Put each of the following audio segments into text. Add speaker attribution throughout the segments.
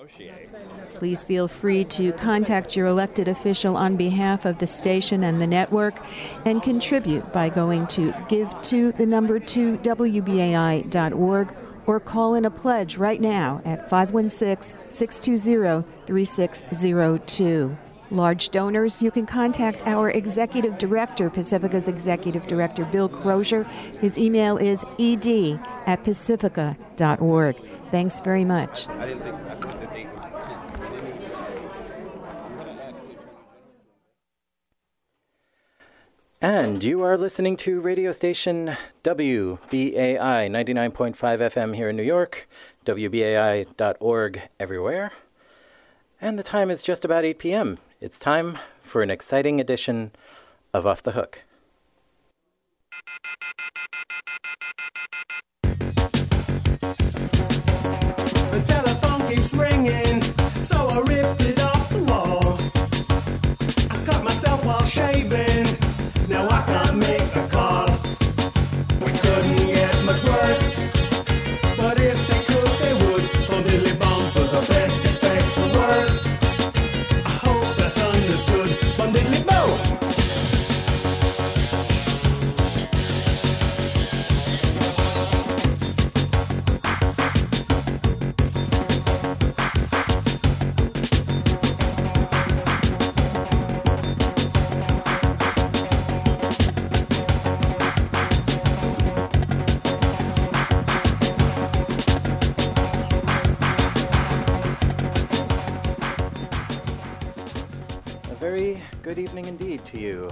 Speaker 1: Please feel free to contact your elected official on behalf of the station and the network and contribute by going to give2wbai.org or call in a pledge right now at 516-620-3602. Large donors, you can contact our Executive Director, Pacifica's Executive Director, Bill Crozier. His email is ed@pacifica.org. Thanks very much.
Speaker 2: And you are listening to radio station WBAI 99.5 FM here in New York, WBAI.org everywhere. And the time is just about 8 p.m. It's time for an exciting edition of Off the Hook.
Speaker 3: The telephone keeps ringing, so I ripped it off the wall. I cut myself while shaving, now I can't make a call. We couldn't get much worse, but if they could, they would. Bum diddly bum, for the best, expect the worst. I hope that's understood. Bum diddly bum.
Speaker 2: Good evening indeed to you.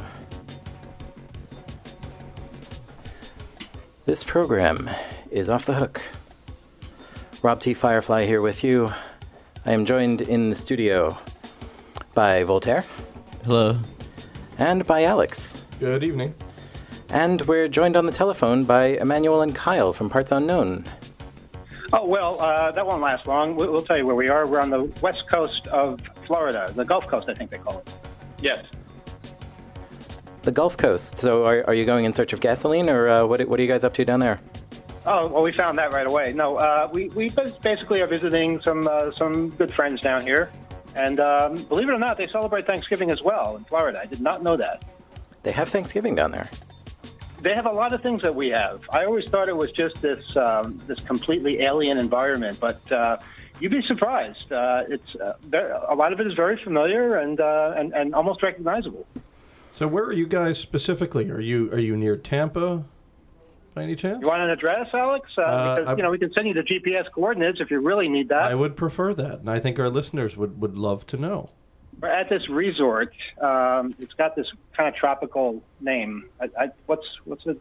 Speaker 2: This program is Off the Hook. Rob T. Firefly here with you. I am joined in the studio by Voltaire.
Speaker 4: Hello.
Speaker 2: And by Alex.
Speaker 5: Good evening.
Speaker 2: And we're joined on the telephone by Emmanuel and Kyle from Parts Unknown.
Speaker 6: Oh, well, that won't last long. We'll tell you where we are. We're on the west coast of Florida, the Gulf Coast, I think they call it. Yes.
Speaker 2: The Gulf Coast. So are you going in search of gasoline, or what are you guys up to down there?
Speaker 6: Oh, well, we found that right away. No, we basically are visiting some good friends down here. And believe it or not, they celebrate Thanksgiving as well in Florida. I did not know that.
Speaker 2: They have Thanksgiving down there.
Speaker 6: They have a lot of things that we have. I always thought it was just this completely alien environment, but you'd be surprised. It's a lot of it is very familiar and almost recognizable.
Speaker 5: So where are you guys specifically? Are you near Tampa by any chance?
Speaker 6: You want an address, Alex? Because we can send you the GPS coordinates if you really need that.
Speaker 5: I would prefer that, and I think our listeners would love to know.
Speaker 6: We're at this resort. It's got this kind of tropical name. What's it?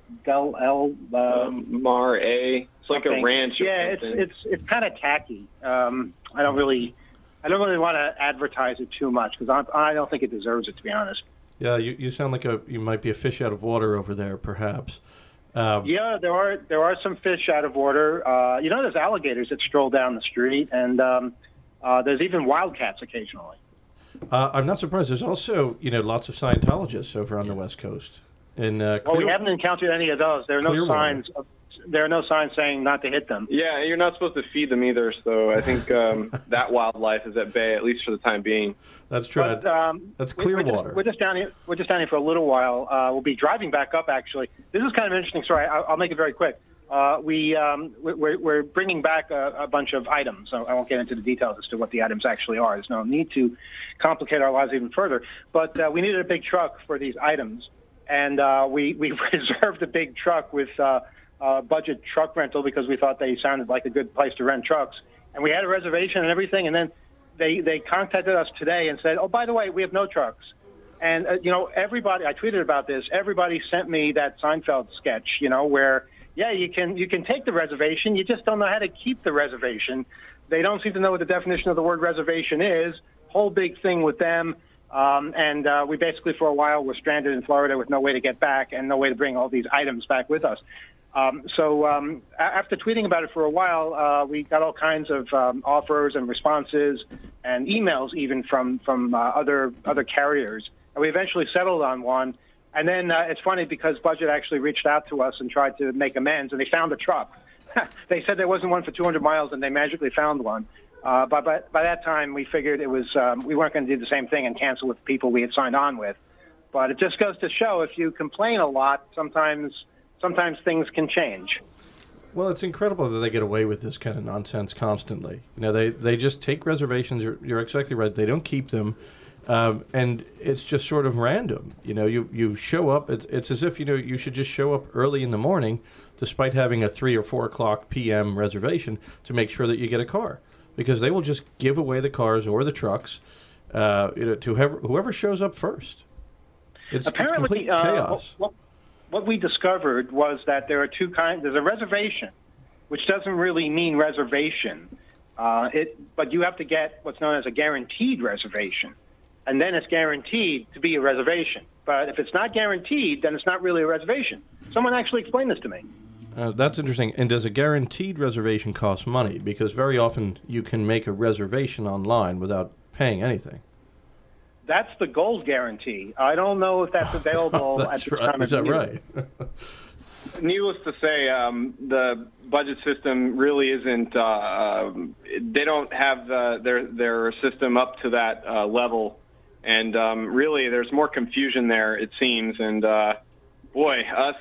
Speaker 7: Mar A. It's like a ranch.
Speaker 6: Yeah, it's kind of tacky. I don't really want to advertise it too much because I don't think it deserves it, to be honest.
Speaker 5: Yeah, you sound like you might be a fish out of water over there, perhaps.
Speaker 6: Yeah, there are some fish out of water. There's alligators that stroll down the street, and there's even wildcats occasionally.
Speaker 5: I'm not surprised. There's also, lots of Scientologists over on the West Coast. Well,
Speaker 6: we haven't encountered any of those. There are no signs. There are no signs saying not to hit them.
Speaker 7: Yeah, you're not supposed to feed them either. So I think that wildlife is at bay, at least for the time being.
Speaker 5: That's true. But, that's Clearwater.
Speaker 6: We're just down here. We're just down here for a little while. We'll be driving back up. Actually, this is kind of an interesting story. I'll make it very quick. We're bringing back a bunch of items. So I won't get into the details as to what the items actually are. There's no need to complicate our lives even further. But we needed a big truck for these items, and we reserved a big truck with budget truck rental because we thought they sounded like a good place to rent trucks. And we had a reservation and everything, and then they contacted us today and said, oh, by the way, we have no trucks. And, everybody, I tweeted about this, everybody sent me that Seinfeld sketch, where, yeah, you can take the reservation, you just don't know how to keep the reservation. They don't seem to know what the definition of the word reservation is. Whole big thing with them. And we basically, for a while, were stranded in Florida with no way to get back and no way to bring all these items back with us. So after tweeting about it for a while, we got all kinds of offers and responses and emails even from other carriers. And we eventually settled on one. And then it's funny because Budget actually reached out to us and tried to make amends, and they found a truck. They said there wasn't one for 200 miles, and they magically found one. By that time, we figured it was we weren't going to do the same thing and cancel with people we had signed on with. But it just goes to show if you complain a lot, sometimes things can change.
Speaker 5: Well, it's incredible that they get away with this kind of nonsense constantly. You know, they just take reservations. You're exactly right. They don't keep them, and it's just sort of random. You know, you show up. It's as if, you know, you should just show up early in the morning, despite having a 3 or 4 o'clock p.m. reservation, to make sure that you get a car, because they will just give away the cars or the trucks, you know, to whoever shows up first. It's
Speaker 6: Apparently,
Speaker 5: complete chaos.
Speaker 6: What we discovered was that there are two kinds. There's a reservation, which doesn't really mean reservation, but you have to get what's known as a guaranteed reservation, and then it's guaranteed to be a reservation. But if it's not guaranteed, then it's not really a reservation. Someone actually explained this to me.
Speaker 5: That's interesting. And does a guaranteed reservation cost money? Because very often you can make a reservation online without paying anything.
Speaker 6: That's the gold guarantee. I don't know if that's available at the time of
Speaker 5: Is that
Speaker 6: renewal.
Speaker 5: right?
Speaker 7: Needless to say, the budget system really isn't. They don't have their system up to that level, and really, there's more confusion there, it seems. And boy, us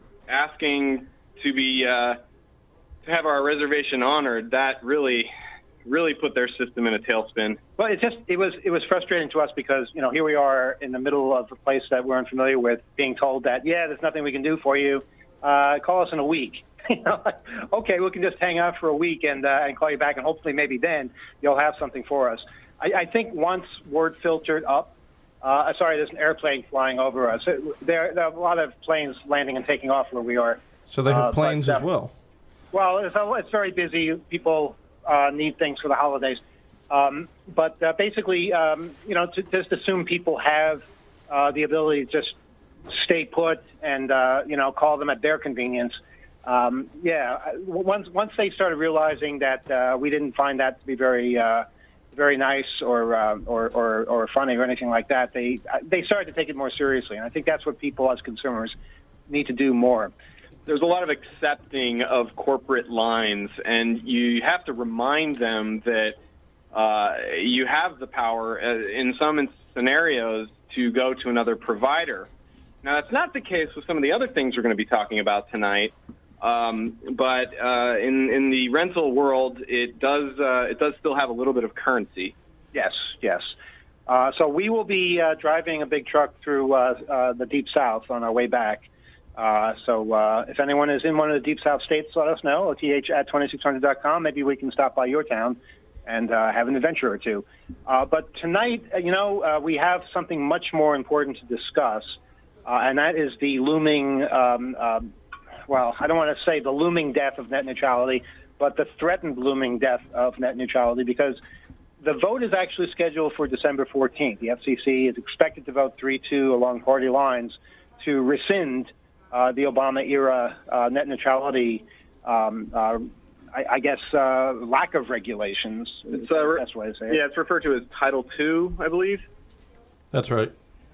Speaker 7: asking to be to have our reservation honored, that really put their system in a tailspin.
Speaker 6: Well, it was frustrating to us because, you know, here we are in the middle of a place that we're unfamiliar with, being told that, yeah, there's nothing we can do for you. Call us in a week. You know, like, okay, we can just hang out for a week and call you back, and hopefully maybe then you'll have something for us. I think once word filtered up, sorry, there's an airplane flying over us. There are a lot of planes landing and taking off where we are.
Speaker 5: So they have planes as well.
Speaker 6: Well, it's very busy. People need things for the holidays. But basically, you know, to just assume people have the ability to just stay put and, you know, call them at their convenience. Once they started realizing that we didn't find that to be very nice or funny or anything like that, they started to take it more seriously. And I think that's what people as consumers need to do more.
Speaker 7: There's a lot of accepting of corporate lines, and you have to remind them that you have the power in some scenarios to go to another provider. Now, that's not the case with some of the other things we're going to be talking about tonight, but in the rental world, it does still have a little bit of currency.
Speaker 6: Yes. So we will be driving a big truck through the Deep South on our way back. So if anyone is in one of the Deep South states, let us know, oth@2600.com. Maybe we can stop by your town and have an adventure or two. But tonight, you know, we have something much more important to discuss, and that is the looming, well, I don't want to say the looming death of net neutrality, but the threatened looming death of net neutrality, because the vote is actually scheduled for December 14th. The FCC is expected to vote 3-2 along party lines to rescind the Obama-era net neutrality, I guess, lack of regulations. It's the best way to say it.
Speaker 7: Yeah, it's referred to as Title II, I believe.
Speaker 5: That's right.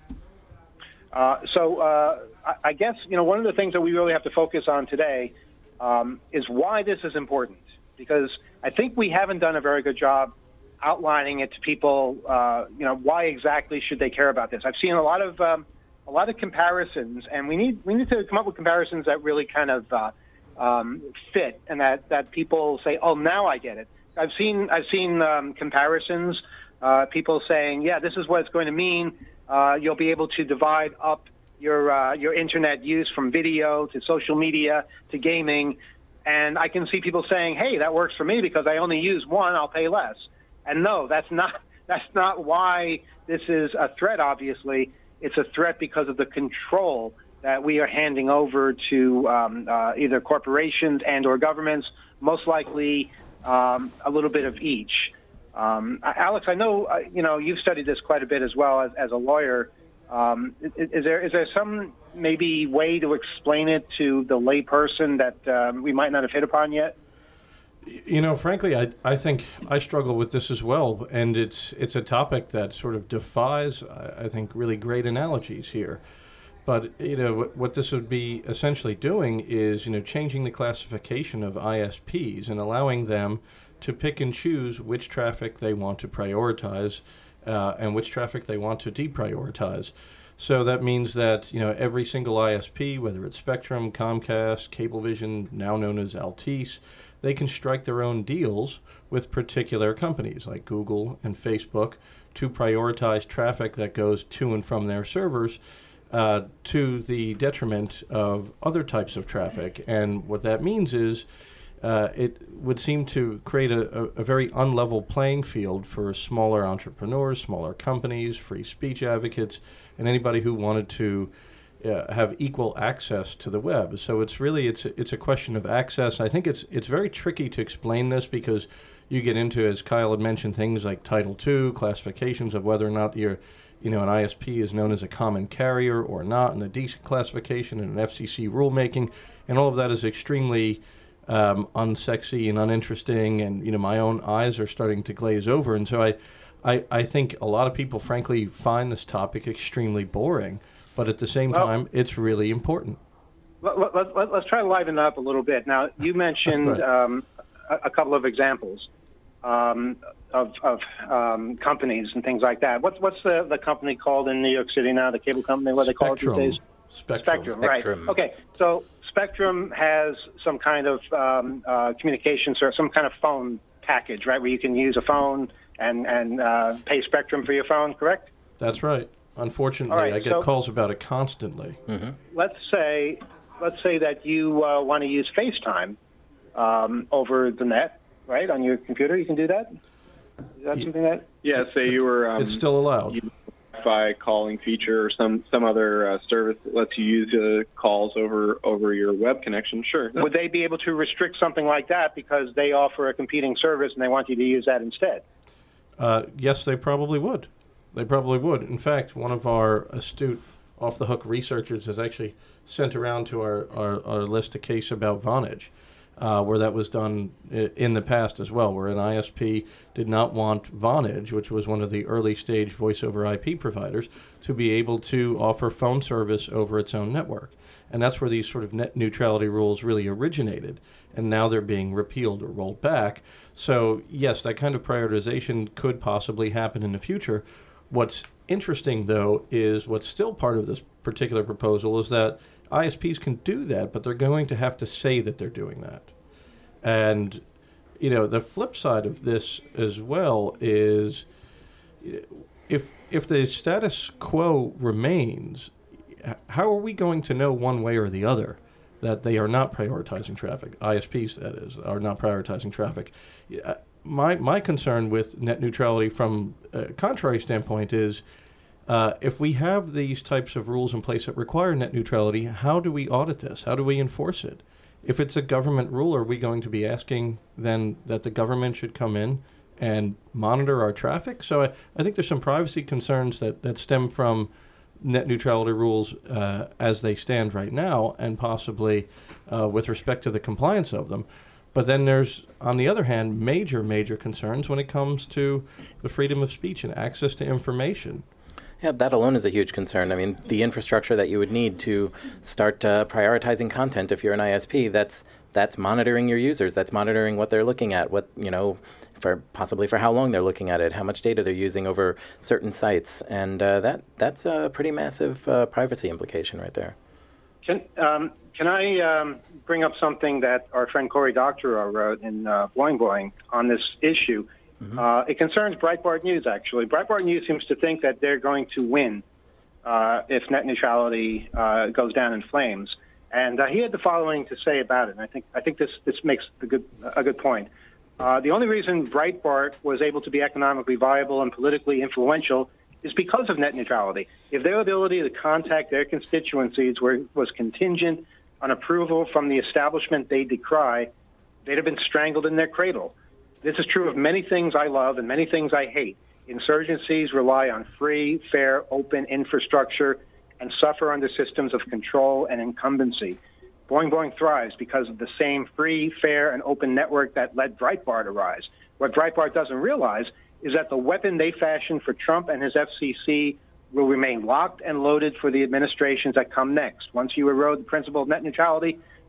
Speaker 6: I guess, you know, one of the things that we really have to focus on today is why this is important, because I think we haven't done a very good job outlining it to people. You know, why exactly should they care about this? I've seen a lot of comparisons, and we need to come up with comparisons that really kind of fit, and that people say, oh, now I get it. I've seen comparisons, people saying, yeah, this is what it's going to mean. You'll be able to divide up your internet use from video to social media to gaming, and I can see people saying, hey, that works for me because I only use one, I'll pay less. And no, that's not why this is a threat. Obviously, it's a threat because of the control that we are handing over to either corporations and or governments, most likely a little bit of each. Alex, I know you know, you've studied this quite a bit as well as a lawyer. Is there some maybe way to explain it to the layperson that we might not have hit upon yet?
Speaker 5: You know, frankly, I think I struggle with this as well, and it's a topic that sort of defies, I think, really great analogies here. But, you know, what this would be essentially doing is, you know, changing the classification of ISPs and allowing them to pick and choose which traffic they want to prioritize and which traffic they want to deprioritize. So that means that every single ISP, whether it's Spectrum, Comcast, Cablevision, now known as Altice, they can strike their own deals with particular companies like Google and Facebook to prioritize traffic that goes to and from their servers to the detriment of other types of traffic. And what that means is it would seem to create a very unlevel playing field for smaller entrepreneurs, smaller companies, free speech advocates, and anybody who wanted to have equal access to the web. So it's a question of access. I think it's very tricky to explain this because you get into, as Kyle had mentioned, things like Title II, classifications of whether or not an ISP is known as a common carrier or not, and a declassification and an FCC rulemaking, and all of that is extremely unsexy and uninteresting, and my own eyes are starting to glaze over. And so I think a lot of people, frankly, find this topic extremely boring, but at the same time, it's really important.
Speaker 6: Let's try to liven it up a little bit. Now, you mentioned
Speaker 5: Right.
Speaker 6: A couple of examples of companies and things like that. What's the company called in New York City now? The cable company? What do they call it these days?
Speaker 5: Spectrum.
Speaker 6: Right. Okay. So Spectrum has some kind of communications or some kind of phone package, right, where you can use a phone and pay Spectrum for your phone, correct?
Speaker 5: That's right. Unfortunately,
Speaker 6: Right,
Speaker 5: I get calls about it constantly.
Speaker 2: Mm-hmm.
Speaker 6: Let's say that you want to use FaceTime over the net, right, on your computer. You can do that? Is that something that?
Speaker 7: Yeah, say you were.
Speaker 5: It's still allowed.
Speaker 7: Wi-Fi calling feature or some other service that lets you use calls over your web connection. Sure.
Speaker 6: Would they be able to restrict something like that because they offer a competing service and they want you to use that instead?
Speaker 5: Yes, they probably would. They probably would. In fact, one of our astute off-the-hook researchers has actually sent around to our list a case about Vonage, where that was done in the past as well, where an ISP did not want Vonage, which was one of the early-stage voice-over IP providers, to be able to offer phone service over its own network. And that's where these sort of net neutrality rules really originated, and now they're being repealed or rolled back. So, yes, that kind of prioritization could possibly happen in the future. What's interesting, though, is what's still part of this particular proposal is that ISPs can do that, but they're going to have to say that they're doing that. And, the flip side of this as well is if the status quo remains, how are we going to know one way or the other that they are not prioritizing traffic? ISPs, that is, are not prioritizing traffic. My concern with net neutrality from a contrary standpoint is if we have these types of rules in place that require net neutrality, how do we audit this? How do we enforce it? If it's a government rule, are we going to be asking then that the government should come in and monitor our traffic? So I think there's some privacy concerns that stem from net neutrality rules as they stand right now, and possibly with respect to the compliance of them. But then there's, on the other hand, major concerns when it comes to the freedom of speech and access to information.
Speaker 2: Yeah, that alone is a huge concern. I mean, the infrastructure that you would need to start prioritizing content if you're an ISP, that's monitoring your users, that's monitoring what they're looking at, possibly for how long they're looking at it, how much data they're using over certain sites, and that's a pretty massive privacy implication right there.
Speaker 6: Can I bring up something that our friend Cory Doctorow wrote in Boing Boing on this issue? Mm-hmm. It concerns Breitbart News, actually. Breitbart News seems to think that they're going to win if net neutrality goes down in flames. And he had the following to say about it, and I think this makes a good point. The only reason Breitbart was able to be economically viable and politically influential is because of net neutrality. If their ability to contact their constituencies was contingent on approval from the establishment they decry, they'd have been strangled in their cradle. This is true of many things I love and many things I hate. Insurgencies rely on free, fair, open infrastructure and suffer under systems of control and incumbency. Boing Boing thrives because of the same free, fair, and open network that led Breitbart arise. What Breitbart doesn't realize is that the weapon they fashioned for Trump and his FCC will remain locked and loaded for the administrations that come next. Once you erode the principle of net neutrality,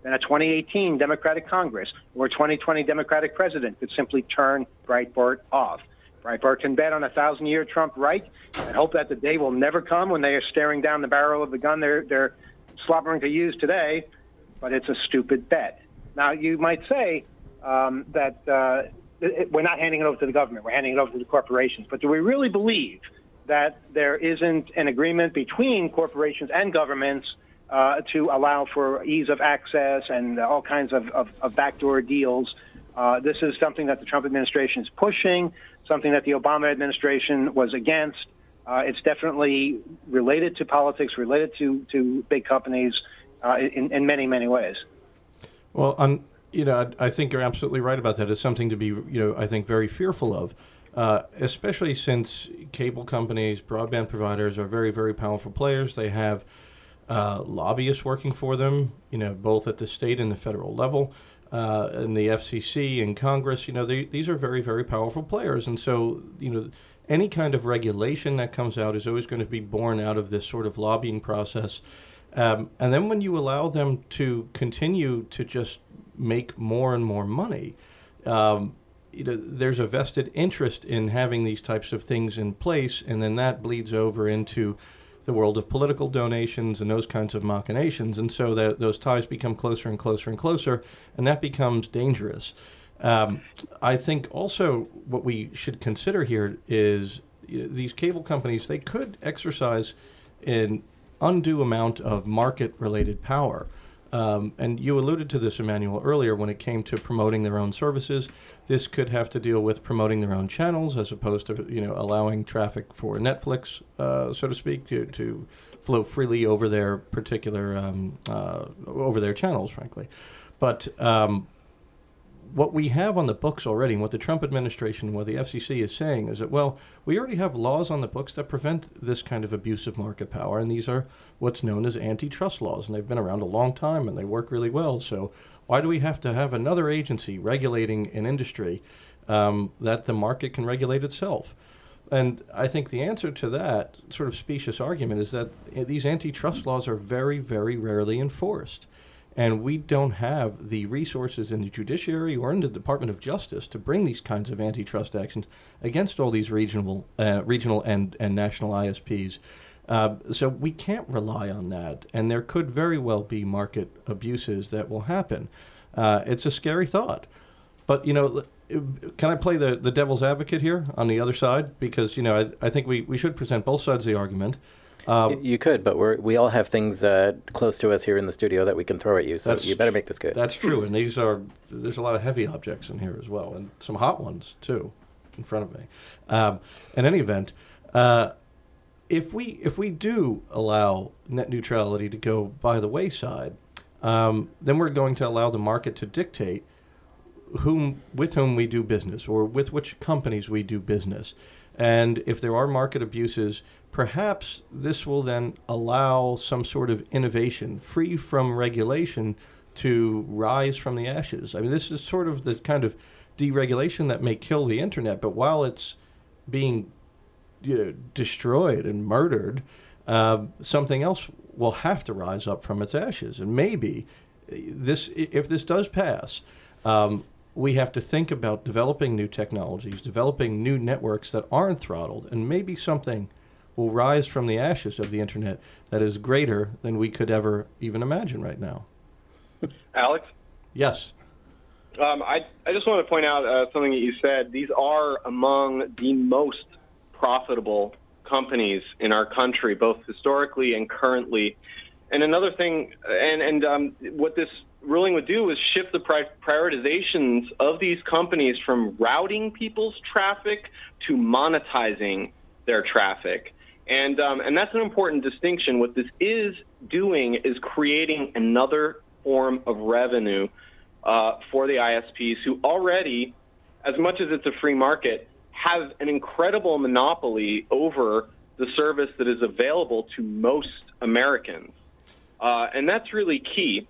Speaker 6: then a 2018 Democratic Congress or 2020 Democratic president could simply turn Breitbart off. Breitbart can bet on a 1,000-year Trump right and hope that the day will never come when they are staring down the barrel of the gun they're slobbering to use today, but it's a stupid bet. Now, you might say that we're not handing it over to the government, we're handing it over to the corporations, but do we really believe that there isn't an agreement between corporations and governments to allow for ease of access and all kinds of backdoor deals? This is something that the Trump administration is pushing, something that the Obama administration was against. It's definitely related to politics, related to big companies in many, many ways.
Speaker 5: Well, I think you're absolutely right about that. It's something to be, I think, very fearful of, especially since cable companies, broadband providers are very, very powerful players. They have lobbyists working for them, both at the state and the federal level, and the FCC and Congress. These are very, very powerful players. And so, any kind of regulation that comes out is always going to be born out of this sort of lobbying process. And then when you allow them to continue to just make more and more money, there's a vested interest in having these types of things in place, and then that bleeds over into the world of political donations and those kinds of machinations, and so that those ties become closer and closer and closer, and that becomes dangerous. I think also what we should consider here is these cable companies, they could exercise an undue amount of market-related power. And you alluded to this, Emmanuel, earlier when it came to promoting their own services. This could have to deal with promoting their own channels as opposed to, allowing traffic for Netflix, so to speak, to flow freely over their particular, over their channels, frankly. But what we have on the books already, and what the Trump administration, what the FCC is saying is that, well, we already have laws on the books that prevent this kind of abuse of market power, and these are what's known as antitrust laws, and they've been around a long time, and they work really well. So why do we have to have another agency regulating an industry that the market can regulate itself? And I think the answer to that sort of specious argument is that these antitrust laws are very, very rarely enforced. And we don't have the resources in the judiciary or in the Department of Justice to bring these kinds of antitrust actions against all these regional and national ISPs. So we can't rely on that. And there could very well be market abuses that will happen. It's a scary thought. But, can I play the devil's advocate here on the other side? Because, I think we should present both sides of the argument.
Speaker 2: You could, but we all have things close to us here in the studio that we can throw at you, so you better make this good.
Speaker 5: That's true, and there's a lot of heavy objects in here as well, and some hot ones, too, in front of me. In any event, if we do allow net neutrality to go by the wayside, then we're going to allow the market to dictate with whom we do business, or with which companies we do business. And if there are market abuses, perhaps this will then allow some sort of innovation, free from regulation, to rise from the ashes. I mean, this is sort of the kind of deregulation that may kill the internet, but while it's being destroyed and murdered, something else will have to rise up from its ashes. And maybe if this does pass, we have to think about developing new technologies, developing new networks that aren't throttled, and maybe something will rise from the ashes of the internet that is greater than we could ever even imagine right now.
Speaker 7: Alex?
Speaker 5: Yes.
Speaker 7: I just want to point out something that you said. These are among the most profitable companies in our country, both historically and currently. And another thing, and what this ruling would do is shift the prioritizations of these companies from routing people's traffic to monetizing their traffic. And that's an important distinction. What this is doing is creating another form of revenue for the ISPs, who already, as much as it's a free market, have an incredible monopoly over the service that is available to most Americans. And that's really key.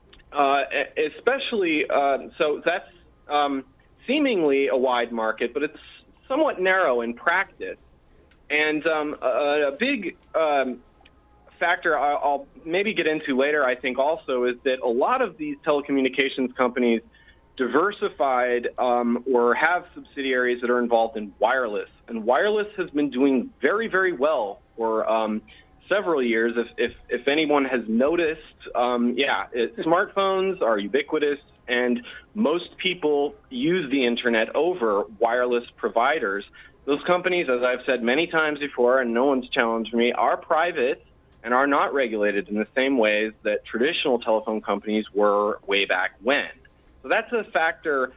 Speaker 7: Especially, so that's seemingly a wide market, but it's somewhat narrow in practice. And a big factor I'll maybe get into later, I think also, is that a lot of these telecommunications companies diversified or have subsidiaries that are involved in wireless. And wireless has been doing very, very well for several years. If anyone has noticed, smartphones are ubiquitous, and most people use the internet over wireless providers. Those companies, as I've said many times before, and no one's challenged me, are private and are not regulated in the same ways that traditional telephone companies were way back when. So that's a factor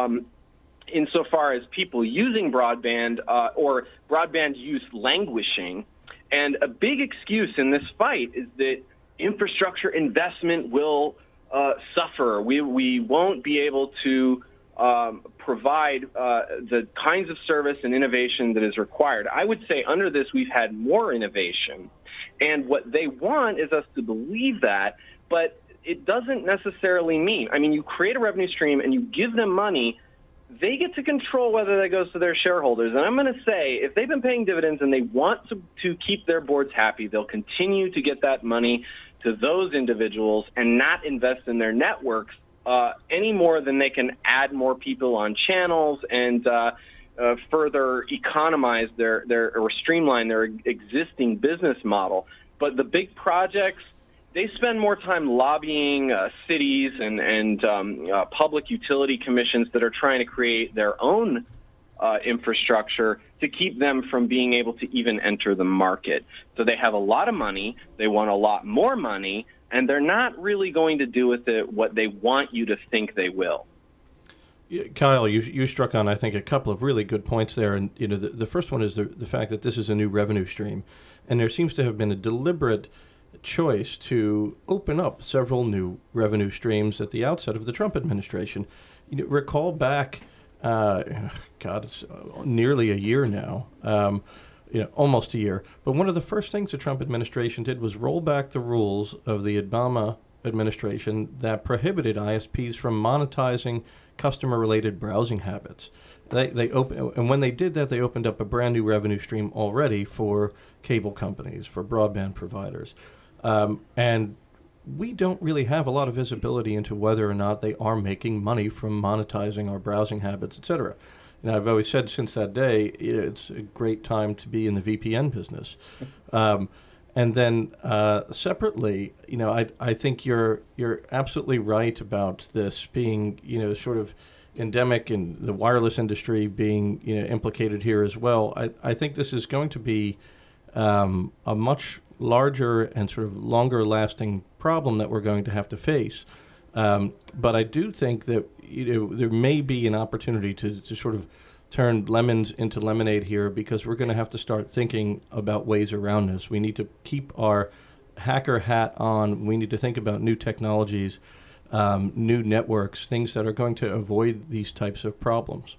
Speaker 7: insofar as people using broadband or broadband use languishing. And a big excuse in this fight is that infrastructure investment will suffer. We won't be able to provide the kinds of service and innovation that is required. I would say under this we've had more innovation. And what they want is us to believe that, but it doesn't necessarily mean, I mean, you create a revenue stream and you give them money, they get to control whether that goes to their shareholders. And I'm going to say, if they've been paying dividends and they want to keep their boards happy, they'll continue to get that money to those individuals and not invest in their networks any more than they can add more people on channels and further economize or streamline their existing business model. But the big projects, they spend more time lobbying cities and public utility commissions that are trying to create their own infrastructure to keep them from being able to even enter the market. So they have a lot of money, they want a lot more money, and they're not really going to do with it what they want you to think they will.
Speaker 5: Yeah, Kyle, you struck on, I think, a couple of really good points there. And the first one is the fact that this is a new revenue stream. And there seems to have been a deliberate choice to open up several new revenue streams at the outset of the Trump administration. Recall back, it's nearly a year now, almost a year. But one of the first things the Trump administration did was roll back the rules of the Obama administration that prohibited ISPs from monetizing customer-related browsing habits. And when they did that, they opened up a brand new revenue stream already for cable companies, for broadband providers. And we don't really have a lot of visibility into whether or not they are making money from monetizing our browsing habits, et cetera. And I've always said since that day, it's a great time to be in the VPN business. And then separately, I think you're absolutely right about this being, sort of endemic, and the wireless industry being, implicated here as well. I think this is going to be a much larger and sort of longer-lasting problem that we're going to have to face. But I do think that there may be an opportunity to sort of turn lemons into lemonade here, because we're going to have to start thinking about ways around this. We need to keep our hacker hat on. We need to think about new technologies, new networks, things that are going to avoid these types of problems.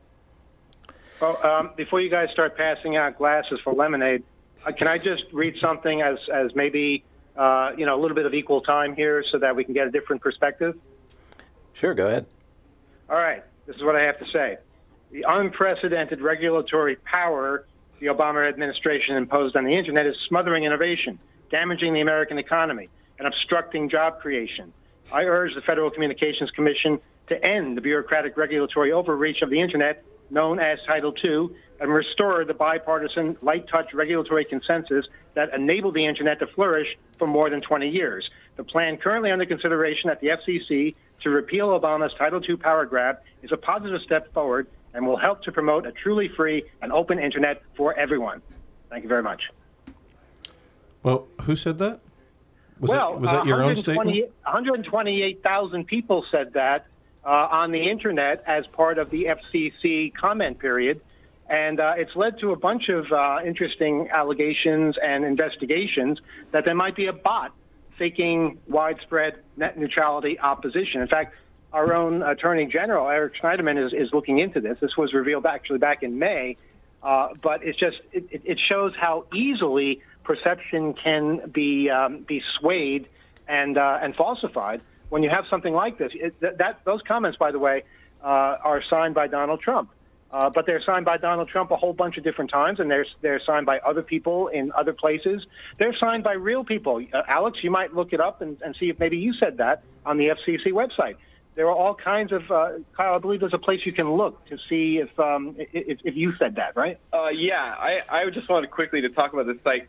Speaker 6: Well, before you guys start passing out glasses for lemonade, can I just read something as maybe a little bit of equal time here so that we can get a different perspective?
Speaker 2: Sure, go ahead.
Speaker 6: All right, this is what I have to say. The unprecedented regulatory power the Obama administration imposed on the Internet is smothering innovation, damaging the American economy, and obstructing job creation. I urge the Federal Communications Commission to end the bureaucratic regulatory overreach of the Internet, known as Title II, and restore the bipartisan, light-touch regulatory consensus that enabled the Internet to flourish for more than 20 years. The plan currently under consideration at the FCC to repeal Obama's Title II power grab is a positive step forward and will help to promote a truly free and open Internet for everyone. Thank you very much.
Speaker 5: Well, who said that? Was that your own statement?
Speaker 6: 128,000 people said that on the Internet as part of the FCC comment period. And it's led to a bunch of interesting allegations and investigations that there might be a bot faking widespread net neutrality opposition. In fact, our own Attorney General, Eric Schneiderman, is looking into this. This was revealed actually back in May. But it shows how easily perception can be swayed and falsified when you have something like this. Those comments, by the way, are signed by Donald Trump. But they're signed by Donald Trump a whole bunch of different times, and they're signed by other people in other places. They're signed by real people. Alex, you might look it up and see if maybe you said that on the FCC website. There are all kinds of, Kyle, I believe there's a place you can look to see if you said that, right?
Speaker 7: Yeah, I just wanted quickly to talk about this site,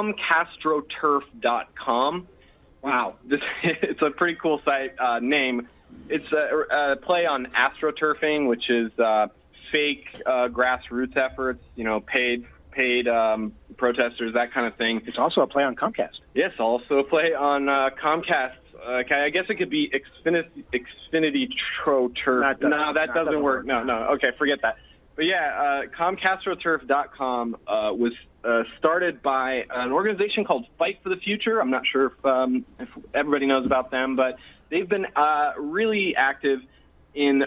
Speaker 7: ComcastroTurf.com. Wow, it's a pretty cool site name. It's a play on astroturfing, which is fake grassroots efforts, paid protesters, that kind of thing.
Speaker 6: It's also a play on Comcast.
Speaker 7: Yes, also a play on Comcast. I guess it could be Xfinity Turf. No, that doesn't work. No. Okay, forget that. But yeah, ComcastroTurf.com was started by an organization called Fight for the Future. I'm not sure if everybody knows about them, but they've been really active in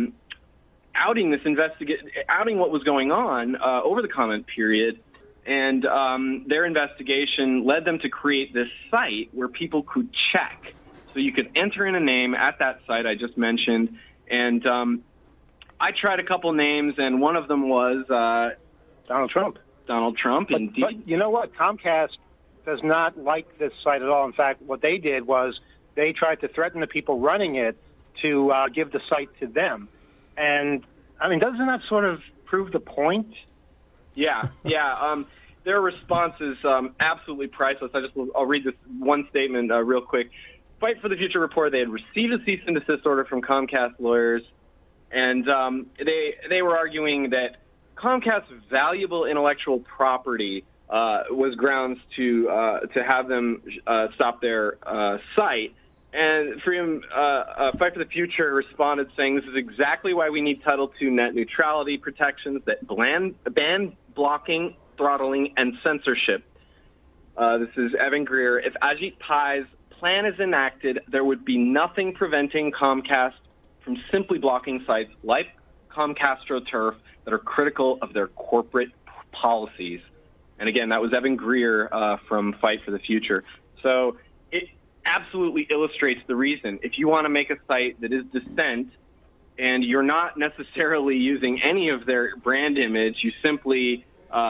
Speaker 7: outing what was going on over the comment period. And their investigation led them to create this site where people could check. So you could enter in a name at that site I just mentioned. And I tried a couple names, and one of them was
Speaker 6: Donald Trump.
Speaker 7: Donald Trump, indeed.
Speaker 6: But you know what? Comcast does not like this site at all. In fact, what they did was they tried to threaten the people running it to give the site to them. And, I mean, doesn't that sort of prove the point?
Speaker 7: Yeah. Their response is absolutely priceless. I'll read this one statement real quick. Fight for the Future reported they had received a cease and desist order from Comcast lawyers, and they were arguing that Comcast's valuable intellectual property was grounds to have them stop their site. And Fight for the Future responded saying, this is exactly why we need Title II net neutrality protections that ban blocking, throttling, and censorship. This is Evan Greer. If Ajit Pai's plan is enacted, there would be nothing preventing Comcast from simply blocking sites like ComcastroTurf that are critical of their corporate policies. And again, that was Evan Greer from Fight for the Future. So it absolutely illustrates the reason. If you want to make a site that is dissent and you're not necessarily using any of their brand image, you simply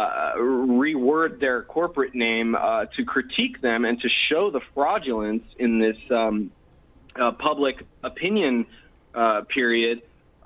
Speaker 7: reword their corporate name to critique them and to show the fraudulence in this public opinion period,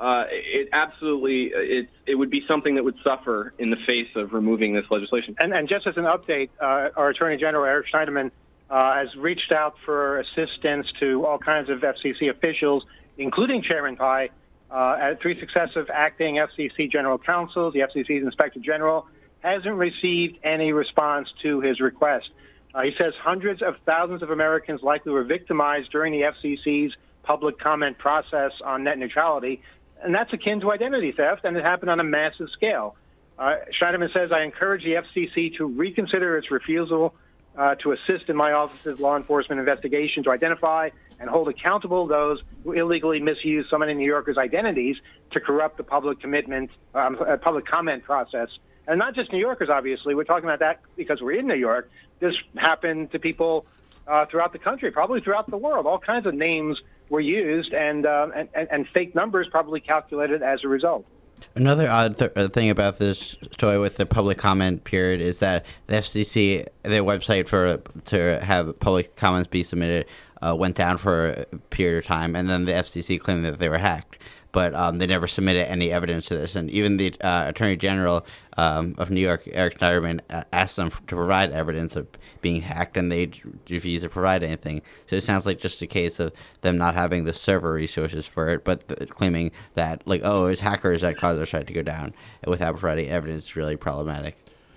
Speaker 7: it would be something that would suffer in the face of removing this legislation.
Speaker 6: And just as an update, our Attorney General, Eric Schneiderman, has reached out for assistance to all kinds of FCC officials, including Chairman Pai, at 3 successive acting FCC general counsels. The FCC's Inspector General hasn't received any response to his request. He says hundreds of thousands of Americans likely were victimized during the FCC's public comment process on net neutrality, and that's akin to identity theft, and it happened on a massive scale. Schneiderman says, I encourage the FCC to reconsider its refusal to assist in my office's law enforcement investigation to identify and hold accountable those who illegally misuse so many New Yorkers' identities to corrupt the public public comment process. And not just New Yorkers, obviously. We're talking about that because we're in New York. This happened to people throughout the country, probably throughout the world. All kinds of names were used, and fake numbers probably calculated as a result.
Speaker 4: Another odd thing about this story with the public comment period is that the FCC, their website to have public comments be submitted went down for a period of time, and then the FCC claimed that they were hacked. But they never submitted any evidence to this. And even the Attorney General of New York, Eric Schneiderman, asked them to provide evidence of being hacked, and they refused to provide anything. So it sounds like just a case of them not having the server resources for it, but claiming that, like, oh, it's hackers that caused their site to go down without providing evidence is really problematic.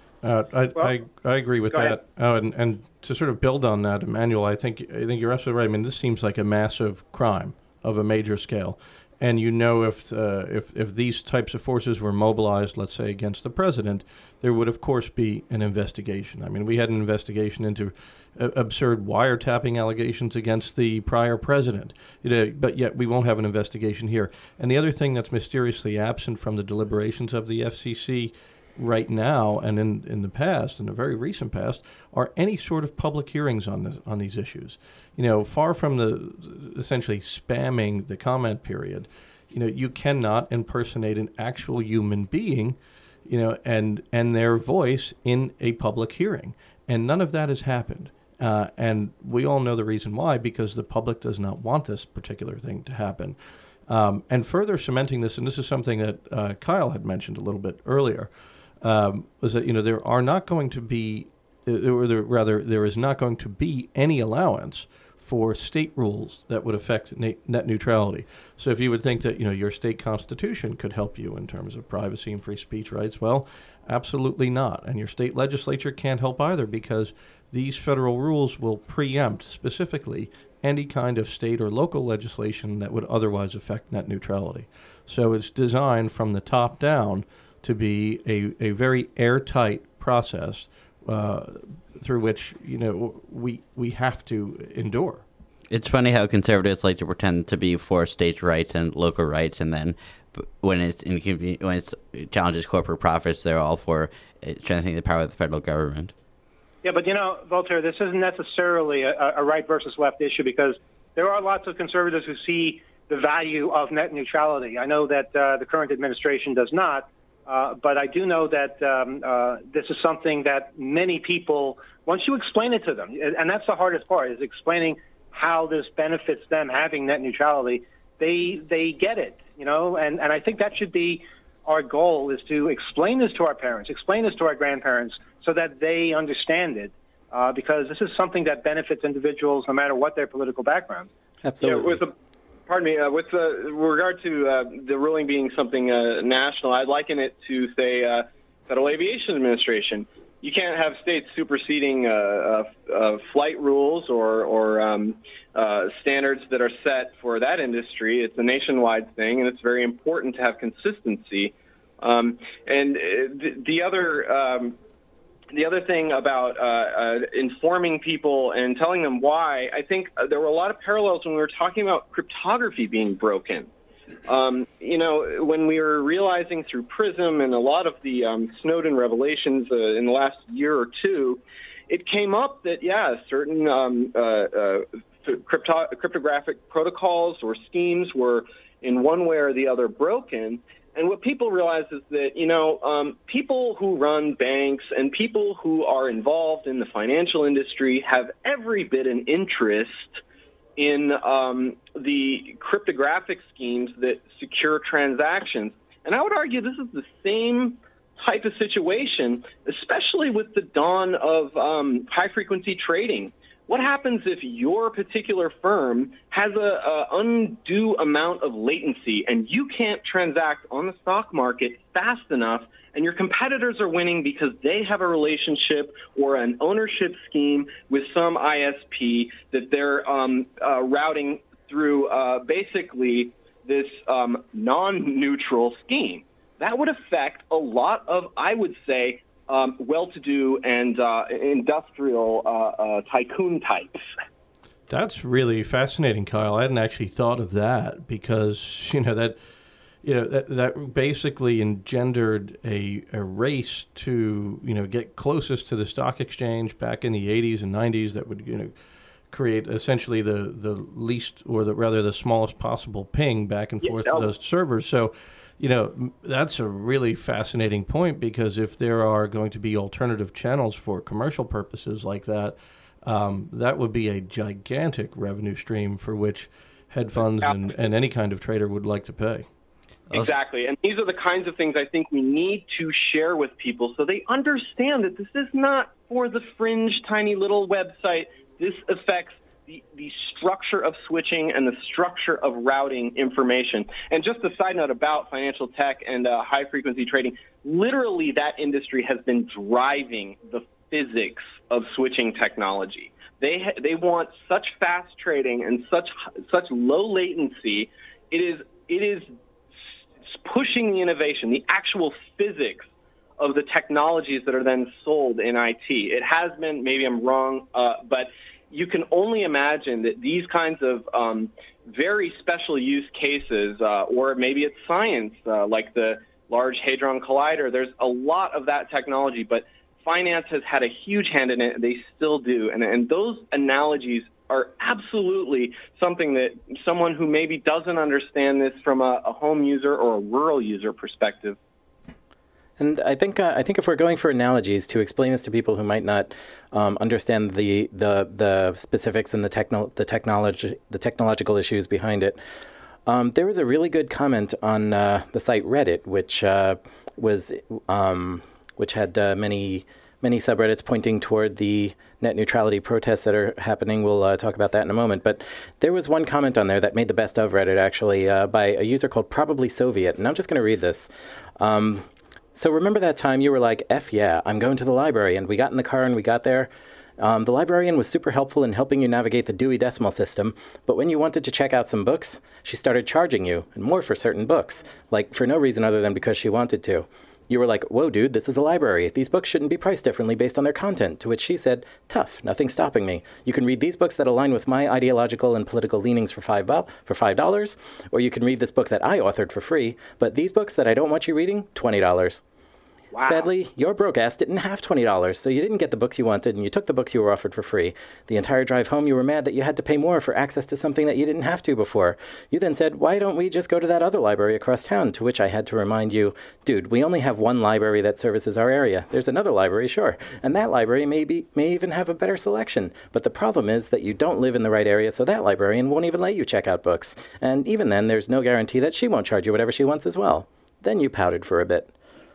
Speaker 5: I agree with that. And to sort of build on that, Emmanuel, I think you're absolutely right. I mean, this seems like a massive crime of a major scale. And if these types of forces were mobilized, let's say, against the president, there would, of course, be an investigation. I mean, we had an investigation into absurd wiretapping allegations against the prior president, but yet we won't have an investigation here. And the other thing that's mysteriously absent from the deliberations of the FCC right now and in the past, in the very recent past, are any sort of public hearings on these issues. Far from the essentially spamming the comment period, you cannot impersonate an actual human being, and their voice in a public hearing. And none of that has happened. And we all know the reason why, because the public does not want this particular thing to happen. And further cementing this, and this is something that Kyle had mentioned a little bit earlier, was that, there are not going to be, there is not going to be any allowance for state rules that would affect net neutrality. So if you would think that, your state constitution could help you in terms of privacy and free speech rights, well, absolutely not. And your state legislature can't help either, because these federal rules will preempt specifically any kind of state or local legislation that would otherwise affect net neutrality. So it's designed from the top down to be a very airtight process through which we have to endure.
Speaker 4: It's funny how conservatives like to pretend to be for states' rights and local rights, and then when it's when it challenges corporate profits, they're all for strengthening the power of the federal government.
Speaker 6: Yeah, but Voltaire, this isn't necessarily a right versus left issue, because there are lots of conservatives who see the value of net neutrality. I know that the current administration does not. But I do know that this is something that many people, once you explain it to them, and that's the hardest part, is explaining how this benefits them having net neutrality, they get it, and I think that should be our goal, is to explain this to our parents, explain this to our grandparents, so that they understand it, because this is something that benefits individuals no matter what their political background.
Speaker 2: Absolutely.
Speaker 7: Yeah, with regard to the ruling being something national, I'd liken it to, say, Federal Aviation Administration. You can't have states superseding flight rules or standards that are set for that industry. It's a nationwide thing, and it's very important to have consistency. And the other thing about informing people and telling them why, I think there were a lot of parallels when we were talking about cryptography being broken. When we were realizing through PRISM and a lot of the Snowden revelations in the last year or two, it came up that, certain cryptographic protocols or schemes were in one way or the other broken. And what people realize is that, people who run banks and people who are involved in the financial industry have every bit an interest in the cryptographic schemes that secure transactions. And I would argue this is the same type of situation, especially with the dawn of high-frequency trading. What happens if your particular firm has an undue amount of latency and you can't transact on the stock market fast enough, and your competitors are winning because they have a relationship or an ownership scheme with some ISP that they're routing through basically this non-neutral scheme? That would affect a lot of, I would say, well-to-do and industrial tycoon types.
Speaker 5: That's really fascinating, Kyle. I hadn't actually thought of that, because that basically engendered a race to get closest to the stock exchange back in the 80s and 90s that would create essentially the least, or the smallest possible ping back and forth to those servers. So that's a really fascinating point, because if there are going to be alternative channels for commercial purposes like that, that would be a gigantic revenue stream for which hedge funds and any kind of trader would like to pay.
Speaker 7: Exactly. And these are the kinds of things I think we need to share with people so they understand that this is not for the fringe, tiny little website. This affects the structure of switching and the structure of routing information. And just a side note about financial tech and high-frequency trading, literally that industry has been driving the physics of switching technology. They want such fast trading and such low latency. It is pushing the innovation, the actual physics of the technologies that are then sold in IT. It has been, maybe I'm wrong, but you can only imagine that these kinds of very special use cases, or maybe it's science, like the Large Hadron Collider, there's a lot of that technology, but finance has had a huge hand in it, and they still do. And those analogies are absolutely something that someone who maybe doesn't understand this from a home user or a rural user perspective.
Speaker 2: And I think if we're going for analogies to explain this to people who might not understand the specifics and the technological issues behind it, there was a really good comment on the site Reddit, which had many subreddits pointing toward the net neutrality protests that are happening. We'll talk about that in a moment. But there was one comment on there that made the best of Reddit, actually, by a user called Probably Soviet. And I'm just going to read this. So remember that time you were like, F yeah, I'm going to the library. And we got in the car and we got there. The librarian was super helpful in helping you navigate the Dewey Decimal System. But when you wanted to check out some books, she started charging you, and more for certain books, like for no reason other than because she wanted to. You were like, whoa, dude, this is a library. These books shouldn't be priced differently based on their content. To which she said, tough, nothing's stopping me. You can read these books that align with my ideological and political leanings for $5, or you can read this book that I authored for free, but these books that I don't want you reading, $20. Wow. Sadly, your broke ass didn't have $20, so you didn't get the books you wanted, and you took the books you were offered for free. The entire drive home, you were mad that you had to pay more for access to something that you didn't have to before. You then said, why don't we just go to that other library across town? To which I had to remind you, dude, we only have one library that services our area. There's another library, sure, and that library may even have a better selection. But the problem is that you don't live in the right area, so that librarian won't even let you check out books. And even then, there's no guarantee that she won't charge you whatever she wants as well. Then you pouted for a bit.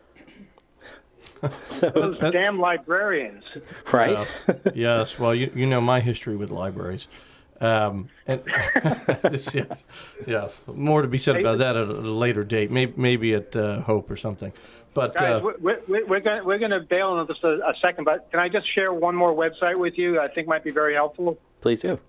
Speaker 6: So, those damn librarians.
Speaker 2: Right?
Speaker 5: Yes. Well, you know my history with libraries. And yeah, more to be said about that at a later date, maybe at Hope or something. But
Speaker 6: guys, we're going to bail in just a second, but can I just share one more website with you I think might be very helpful?
Speaker 2: Please do.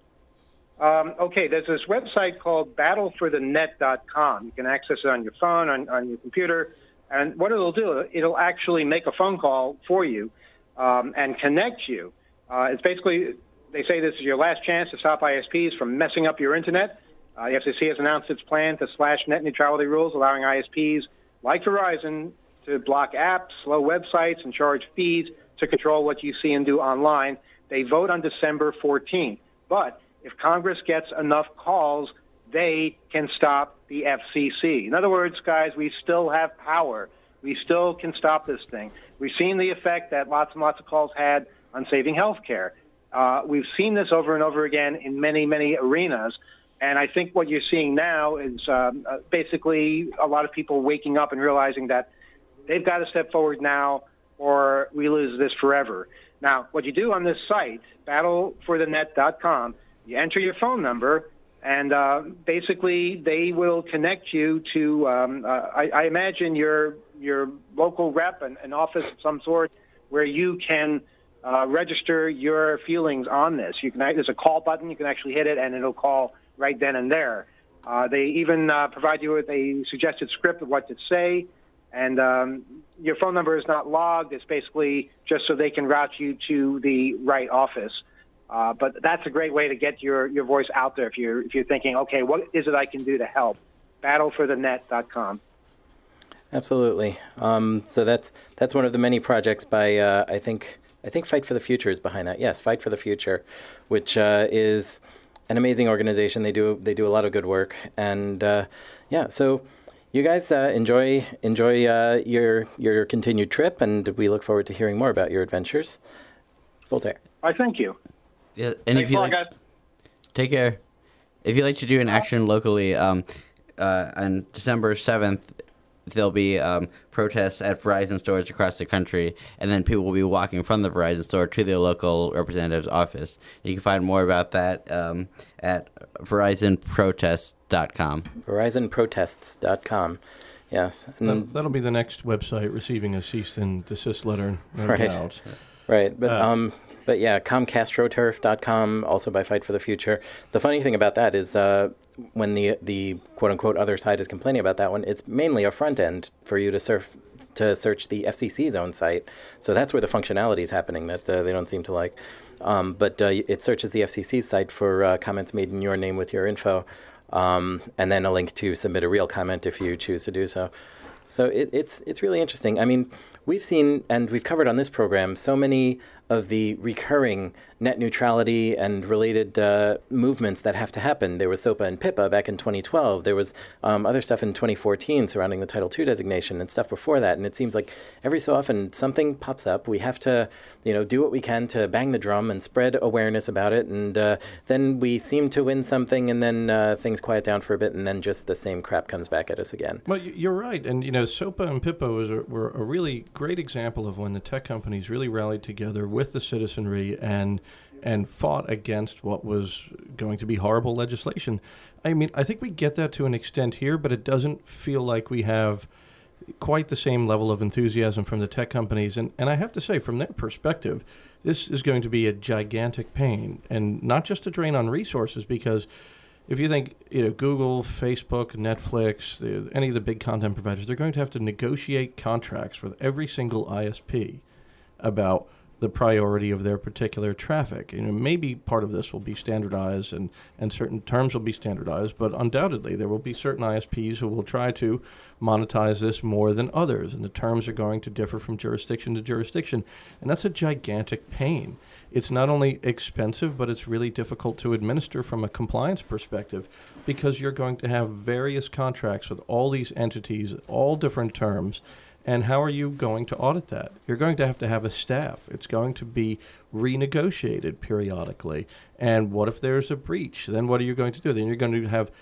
Speaker 6: Okay, there's this website called battleforthenet.com. You can access it on your phone, on your computer. And what it'll do, it'll actually make a phone call for you and connect you. It's basically, they say this is your last chance to stop ISPs from messing up your internet. The FCC has announced its plan to slash net neutrality rules, allowing ISPs like Verizon to block apps, slow websites, and charge fees to control what you see and do online. They vote on December 14th. But if Congress gets enough calls, they can stop the FCC. In other words, guys, we still have power. We still can stop this thing. We've seen the effect that lots and lots of calls had on saving health care. We've seen this over and over again in many, many arenas. And I think what you're seeing now is basically a lot of people waking up and realizing that they've got to step forward now or we lose this forever. Now, what you do on this site, battleforthenet.com, you enter your phone number, and basically, they will connect you to, I imagine, your local rep, an office of some sort, where you can register your feelings on this. There's a call button. You can actually hit it, and it'll call right then and there. They even provide you with a suggested script of what to say, and your phone number is not logged. It's basically just so they can route you to the right office. But that's a great way to get your voice out there if you're thinking, okay, what is it I can do to help? Battleforthenet.com.
Speaker 2: Absolutely. So that's one of the many projects by I think Fight for the Future is behind that. Yes, Fight for the Future, which is an amazing organization. They do a lot of good work, and yeah. So you guys enjoy your continued trip, and we look forward to hearing more about your adventures. Voltaire.
Speaker 6: I thank you.
Speaker 4: Yeah, and if you like, take care. If you'd like to do an action locally, on December 7th, there'll be protests at Verizon stores across the country, and then people will be walking from the Verizon store to their local representative's office. You can find more about that at VerizonProtests.com.
Speaker 2: VerizonProtests.com. Yes.
Speaker 5: That'll be the next website receiving a cease and desist letter, no doubt.
Speaker 2: Right, but yeah, ComcastRoturf.com, also by Fight for the Future. The funny thing about that is when the quote-unquote other side is complaining about that one, it's mainly a front end for you to search the FCC's own site. So that's where the functionality is happening that they don't seem to like. But it searches the FCC's site for comments made in your name with your info, and then a link to submit a real comment if you choose to do so. So it's really interesting. I mean, we've seen, and we've covered on this program, so many of the recurring net neutrality and related movements that have to happen. There was SOPA and PIPA back in 2012. There was other stuff in 2014 surrounding the Title II designation and stuff before that. And it seems like every so often something pops up. We have to, do what we can to bang the drum and spread awareness about it. And then we seem to win something, and then things quiet down for a bit, and then just the same crap comes back at us again.
Speaker 5: Well, you're right. And, SOPA and PIPA were a really great example of when the tech companies really rallied together with the citizenry and fought against what was going to be horrible legislation. I mean, I think we get that to an extent here, but it doesn't feel like we have quite the same level of enthusiasm from the tech companies. And I have to say, from their perspective, this is going to be a gigantic pain, and not just a drain on resources, because if you think, Google, Facebook, Netflix, any of the big content providers, they're going to have to negotiate contracts with every single ISP about the priority of their particular traffic. Maybe part of this will be standardized and certain terms will be standardized, but undoubtedly there will be certain ISPs who will try to monetize this more than others, and the terms are going to differ from jurisdiction to jurisdiction, and that's a gigantic pain. It's not only expensive, but it's really difficult to administer from a compliance perspective, because you're going to have various contracts with all these entities, all different terms. And how are you going to audit that? You're going to have a staff. It's going to be renegotiated periodically. And what if there's a breach? Then what are you going to do? Then you're going to have,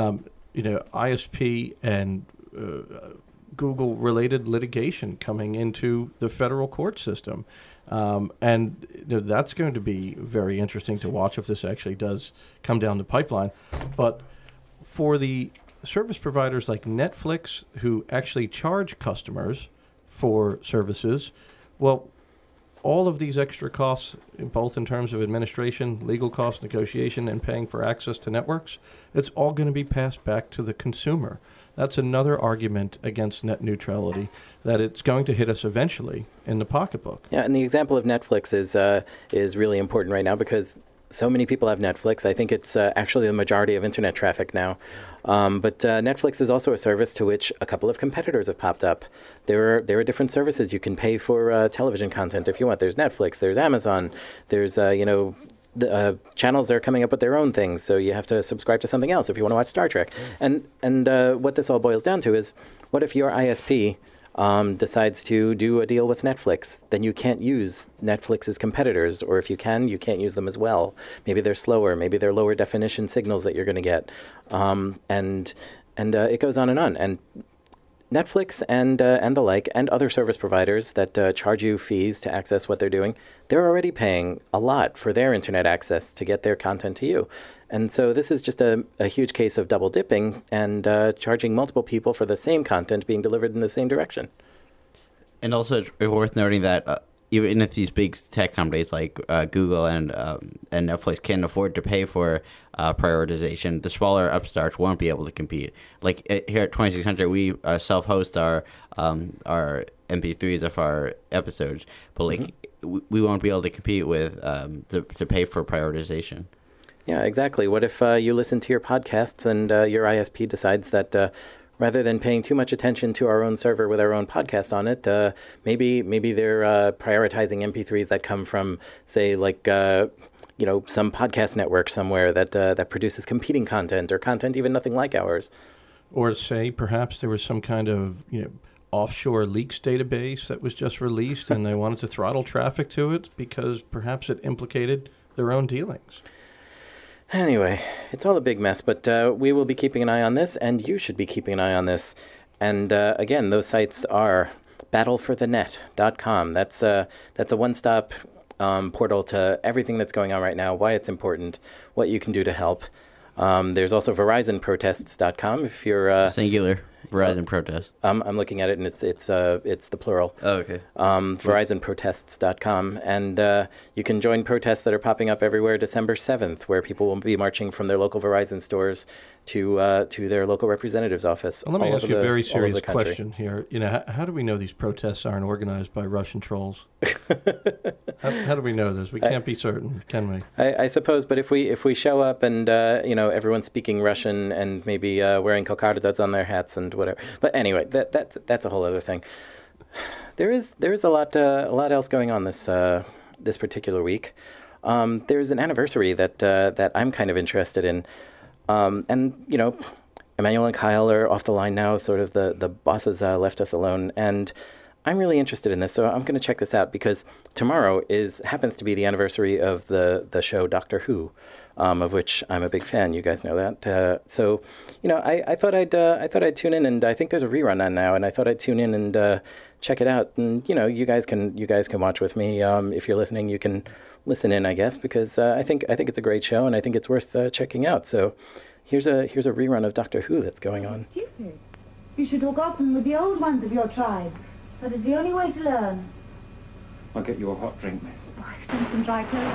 Speaker 5: ISP and Google-related litigation coming into the federal court system. And that's going to be very interesting to watch if this actually does come down the pipeline. But for the service providers like Netflix, who actually charge customers for services, well, all of these extra costs, both in terms of administration, legal costs, negotiation, and paying for access to networks, it's all going to be passed back to the consumer. That's another argument against net neutrality, that it's going to hit us eventually in the pocketbook.
Speaker 2: Yeah, and the example of Netflix is really important right now, because so many people have Netflix. I think it's actually the majority of internet traffic now. But Netflix is also a service to which a couple of competitors have popped up. There are different services you can pay for television content if you want. There's Netflix, there's Amazon, there's the channels that are coming up with their own things, so you have to subscribe to something else if you want to watch Star Trek. And what this all boils down to is, what if your ISP decides to do a deal with Netflix? Then you can't use Netflix's competitors, or if you can't use them as well. Maybe they're slower, maybe they're lower definition signals that you're going to get, and it goes on. And Netflix and the like, and other service providers that charge you fees to access what they're doing, they're already paying a lot for their internet access to get their content to you. And so this is just a huge case of double dipping and charging multiple people for the same content being delivered in the same direction. And also, it's worth noting that even if these big tech companies like Google and Netflix can afford to pay for prioritization, the smaller upstarts won't be able to compete. Like here at 2600, we self-host our MP3s of our episodes, but we won't be able to compete with to pay for prioritization. Yeah, exactly. What if you listen to your podcasts and your ISP decides that rather than paying too much attention to our own server with our own podcast on it, maybe they're prioritizing MP3s that come from, say, like some podcast network somewhere that produces competing content, or content even nothing like ours.
Speaker 5: Or say perhaps there was some kind of offshore leaks database that was just released and they wanted to throttle traffic to it because perhaps it implicated their own dealings.
Speaker 2: Anyway, it's all a big mess, but we will be keeping an eye on this, and you should be keeping an eye on this. And again, those sites are battleforthenet.com. That's a one-stop portal to everything that's going on right now, why it's important, what you can do to help. There's also VerizonProtests.com if you're
Speaker 4: singular. Verizon Protest.
Speaker 2: I'm looking at it, and it's the plural.
Speaker 4: Oh, okay.
Speaker 2: VerizonProtests.com, and you can join protests that are popping up everywhere. December 7th, where people will be marching from their local Verizon stores to their local representative's office.
Speaker 5: Well, let me ask you a very serious question here. How do we know these protests aren't organized by Russian trolls? How do we know this? We can't be certain, can we?
Speaker 2: I suppose, but if we show up and everyone's speaking Russian and maybe wearing kokardas on their hats and whatever. But anyway, that's a whole other thing. there is a lot else going on this particular week. There's an anniversary that I'm kind of interested in, and Emmanuel and Kyle are off the line now. Sort of the bosses left us alone, and I'm really interested in this, so I'm going to check this out because tomorrow happens to be the anniversary of the show Doctor Who, of which I'm a big fan. You guys know that. So, I thought I'd tune in, and I think there's a rerun on now, and I thought I'd tune in and check it out. And you guys can watch with me. If you're listening, you can listen in, I guess, because I think it's a great show, and I think it's worth checking out. So, here's a rerun of Doctor Who that's going on.
Speaker 8: Stupid. You should talk often with the old ones of your tribe. That is the only way to learn.
Speaker 9: I'll get you a hot drink.
Speaker 8: I've done some dry clothing.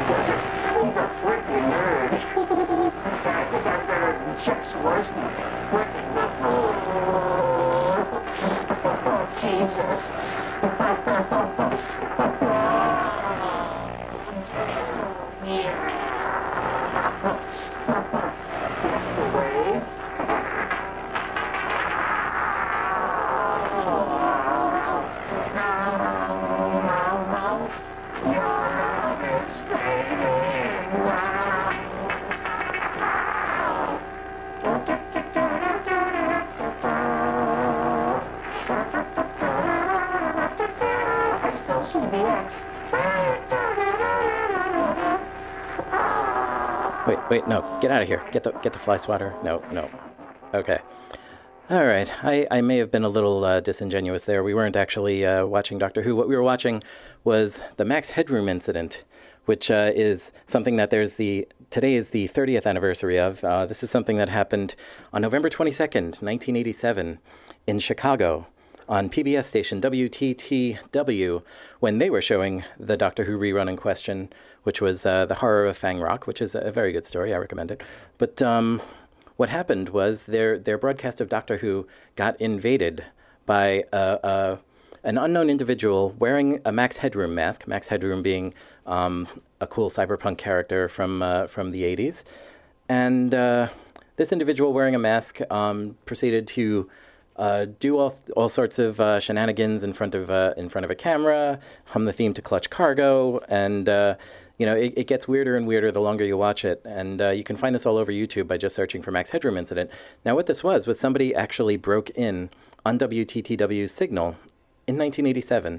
Speaker 2: Wait, no, get out of here. Get the fly swatter. No. Okay. All right. I may have been a little disingenuous there. We weren't actually watching Doctor Who. What we were watching was the Max Headroom incident, which is something that today is the 30th anniversary of. This is something that happened on November 22nd, 1987 in Chicago on PBS station WTTW when they were showing the Doctor Who rerun in question, which was The Horror of Fang Rock, which is a very good story. I recommend it. But what happened was their broadcast of Doctor Who got invaded by an unknown individual wearing a Max Headroom mask, Max Headroom being a cool cyberpunk character from the 80s. And this individual wearing a mask proceeded to do all sorts of shenanigans in front of a camera, hum the theme to Clutch Cargo, and it gets weirder and weirder the longer you watch it. And you can find this all over YouTube by just searching for Max Headroom incident. Now, what this was somebody actually broke in on WTTW's signal in 1987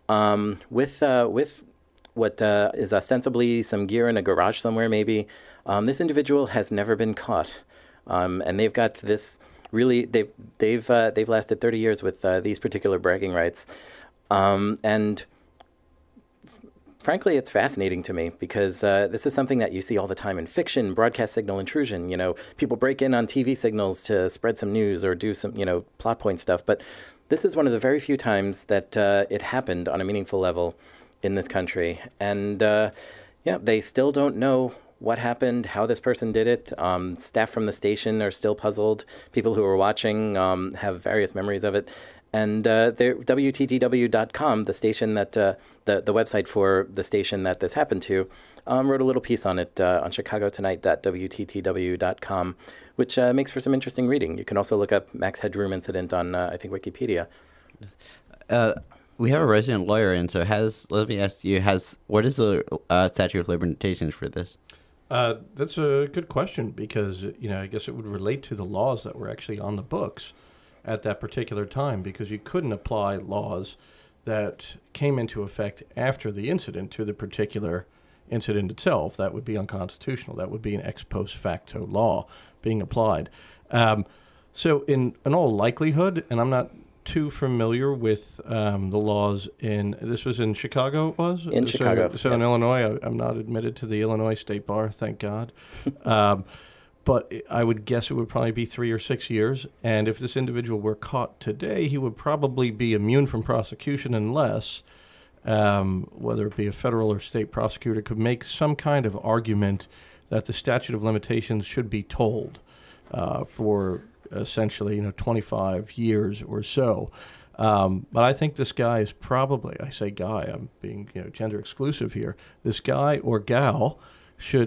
Speaker 2: with what is ostensibly some gear in a garage somewhere, maybe. This individual has never been caught, and they've got this. Really, they've lasted 30 years with these particular bragging rights, and frankly, it's fascinating to me because this is something that you see all the time in fiction, broadcast signal intrusion. People break in on TV signals to spread some news or do some plot point stuff. But this is one of the very few times that it happened on a meaningful level in this country, and they still don't know what happened, how this person did it. Staff from the station are still puzzled. People who are watching have various memories of it. And WTTW.com, the station that, the website for the station that this happened to, wrote a little piece on it on chicagotonight.wttw.com, which makes for some interesting reading. You can also look up Max Headroom incident on, I think, Wikipedia.
Speaker 4: We have a resident lawyer, and so let me ask you, what is the statute of limitations for this?
Speaker 5: That's a good question because, I guess it would relate to the laws that were actually on the books at that particular time, because you couldn't apply laws that came into effect after the incident to the particular incident itself. That would be unconstitutional. That would be an ex post facto law being applied. So in all likelihood, and I'm not too familiar with the laws this was in Chicago, it was?
Speaker 2: In Chicago,
Speaker 5: So
Speaker 2: yes.
Speaker 5: In Illinois, I'm not admitted to the Illinois State Bar, thank God. But I would guess it would probably be 3 or 6 years. And if this individual were caught today, he would probably be immune from prosecution unless, whether it be a federal or state prosecutor, could make some kind of argument that the statute of limitations should be told for essentially 25 years or so. But I think this guy is probably, I say guy, I'm being gender exclusive here, this guy or gal should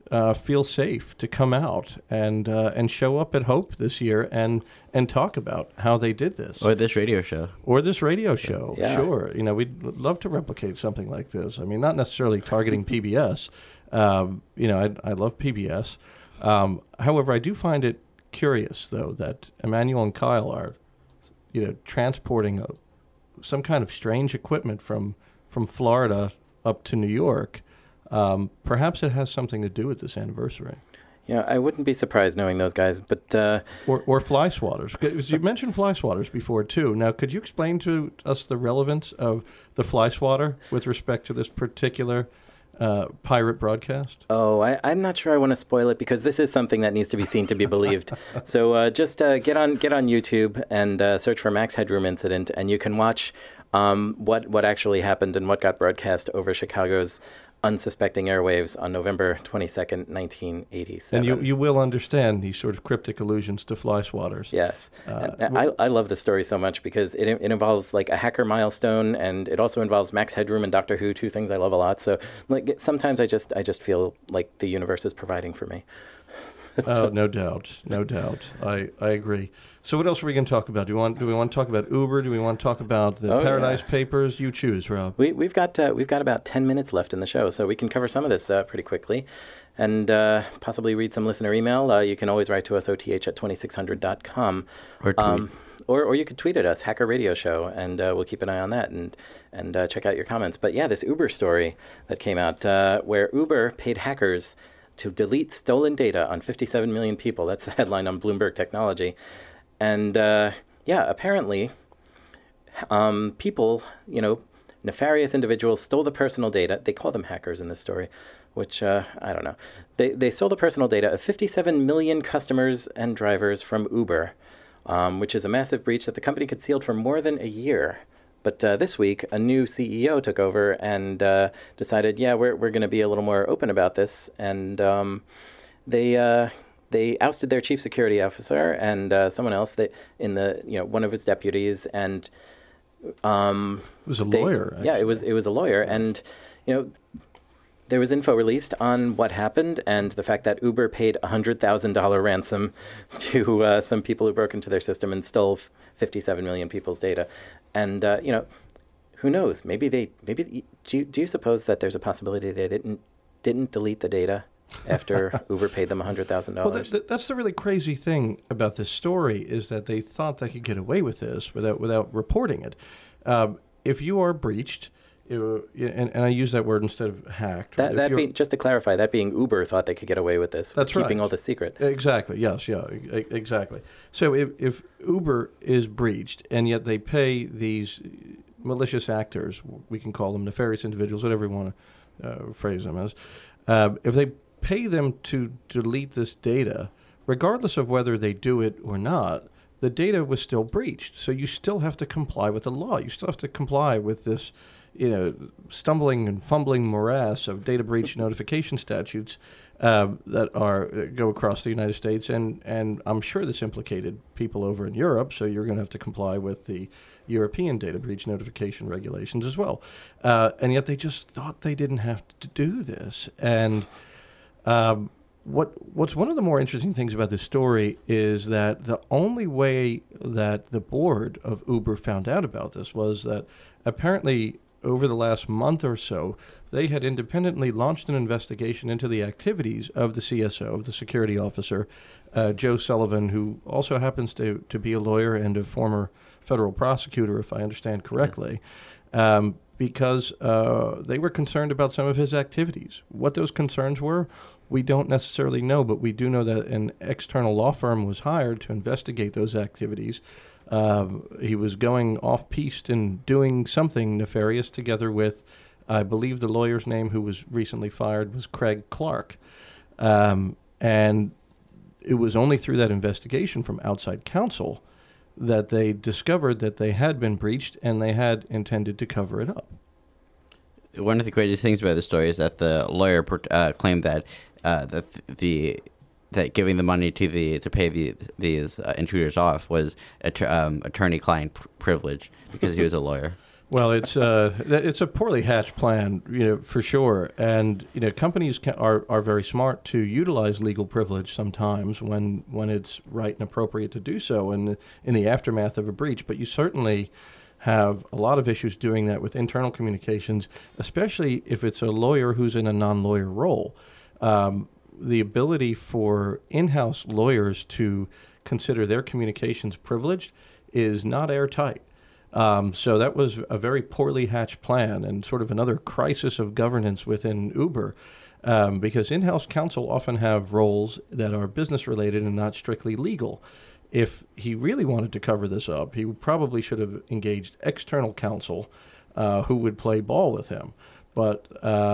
Speaker 5: feel safe to come out and show up at Hope this year and talk about how they did this.
Speaker 4: Or this radio show.
Speaker 2: Yeah.
Speaker 5: Sure. You know, we'd love to replicate something like this. I mean, not necessarily targeting PBS. You know, I love PBS. However, I do find it curious, though, that Emmanuel and Kyle are, you know, transporting some kind of strange equipment from Florida up to New York. Perhaps it has something to do with this anniversary.
Speaker 2: Yeah, I wouldn't be surprised knowing those guys, but
Speaker 5: or fly swatters. 'Cause you mentioned fly swatters before too. Now, could you explain to us the relevance of the fly swatter with respect to this particular pirate broadcast?
Speaker 2: Oh, I'm not sure I want to spoil it because this is something that needs to be seen to be believed. So just get on YouTube and search for Max Headroom Incident, and you can watch what actually happened and what got broadcast over Chicago's unsuspecting airwaves on November 22nd, 1987.
Speaker 5: And you will understand these sort of cryptic allusions to fly swatters.
Speaker 2: Yes. I love this story so much because it involves like a hacker milestone, and it also involves Max Headroom and Doctor Who, two things I love a lot. So like sometimes I just feel like the universe is providing for me.
Speaker 5: Oh, no doubt. I agree. So what else are we going to talk about? Do we want to talk about Uber? Do we want to talk about the Paradise Papers? You choose, Rob.
Speaker 2: We've got about 10 minutes left in the show, so we can cover some of this pretty quickly, and possibly read some listener email. You can always write to us, oth@2600.com.
Speaker 4: Or tweet.
Speaker 2: Or you could tweet at us, Hacker Radio Show, and we'll keep an eye on that and check out your comments. But yeah, this Uber story that came out where Uber paid hackers to delete stolen data on 57 million people. That's the headline on Bloomberg Technology. And apparently people, nefarious individuals stole the personal data. They call them hackers in this story, which I don't know. They stole the personal data of 57 million customers and drivers from Uber, which is a massive breach that the company concealed for more than a year. But this week, a new CEO took over and decided, we're going to be a little more open about this. And they ousted their chief security officer and someone else one of his deputies. And
Speaker 5: it was a lawyer. Actually.
Speaker 2: Yeah, it was a lawyer. And there was info released on what happened and the fact that Uber paid a $100,000 ransom to some people who broke into their system and stole 57 million people's data. And, who knows? Maybe do you suppose that there's a possibility they didn't delete the data after Uber paid them $100,000?
Speaker 5: Well, that's the really crazy thing about this story is that they thought they could get away with this without reporting it. If you are breached, and I use that word instead of hacked.
Speaker 2: Just to clarify, that being Uber thought they could get away with this, keeping all this secret.
Speaker 5: Exactly. Yes. Yeah. Exactly. So if Uber is breached and yet they pay these malicious actors, we can call them nefarious individuals, whatever you want to phrase them as, if they pay them to delete this data, regardless of whether they do it or not, the data was still breached. So you still have to comply with the law. You still have to comply with this stumbling and fumbling morass of data breach notification statutes that go across the United States, and I'm sure this implicated people over in Europe, so you're going to have to comply with the European data breach notification regulations as well. And yet they just thought they didn't have to do this. And what's one of the more interesting things about this story is that the only way that the board of Uber found out about this was that apparently over the last month or so, they had independently launched an investigation into the activities of the CSO, of the security officer, Joe Sullivan, who also happens to be a lawyer and a former federal prosecutor, if I understand correctly, because they were concerned about some of his activities. What those concerns were, we don't necessarily know, but we do know that an external law firm was hired to investigate those activities. He was going off-piste and doing something nefarious together with, I believe the lawyer's name who was recently fired was Craig Clark. And it was only through that investigation from outside counsel that they discovered that they had been breached and they had intended to cover it up.
Speaker 4: One of the greatest things about the story is that the lawyer claimed that that giving the money to pay these intruders off was attorney-client privilege because he was a lawyer.
Speaker 5: Well, it's a poorly hatched plan, for sure. And companies are very smart to utilize legal privilege sometimes when it's right and appropriate to do so in the aftermath of a breach. But you certainly have a lot of issues doing that with internal communications, especially if it's a lawyer who's in a non-lawyer role. The ability for in-house lawyers to consider their communications privileged is not airtight. So that was a very poorly hatched plan and sort of another crisis of governance within Uber, because in-house counsel often have roles that are business-related and not strictly legal. If he really wanted to cover this up, he probably should have engaged external counsel who would play ball with him. But,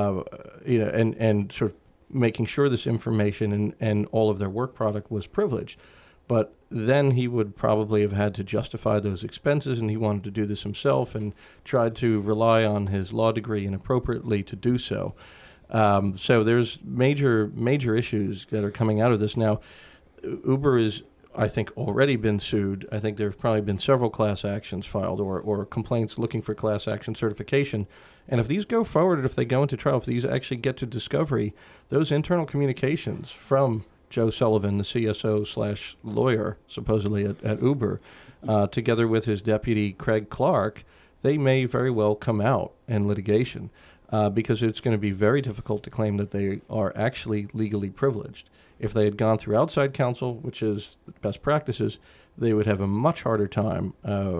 Speaker 5: and sort of making sure this information and all of their work product was privileged. But then he would probably have had to justify those expenses, and he wanted to do this himself and tried to rely on his law degree inappropriately to do so. So there's major issues that are coming out of this. Now, Uber is, I think, already been sued. I think there have probably been several class actions filed or complaints looking for class action certification. And if these go forward, and if they go into trial, if these actually get to discovery, those internal communications from Joe Sullivan, the CSO/lawyer, supposedly at Uber, together with his deputy, Craig Clark, they may very well come out in litigation because it's going to be very difficult to claim that they are actually legally privileged. If they had gone through outside counsel, which is the best practices, they would have a much harder time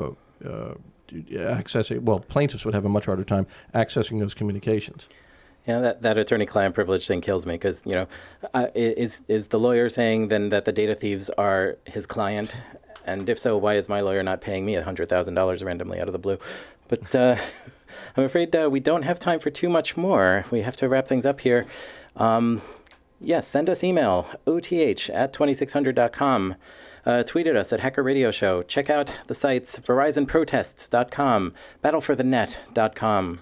Speaker 5: accessing, well, plaintiffs would have a much harder time accessing those communications.
Speaker 2: Yeah, that attorney-client privilege thing kills me because, is the lawyer saying then that the data thieves are his client? And if so, why is my lawyer not paying me $100,000 randomly out of the blue? But I'm afraid we don't have time for too much more. We have to wrap things up here. Yes, send us email, oth@2600.com. Tweet at us at Hacker Radio Show. Check out the sites VerizonProtests.com, BattleForTheNet.com,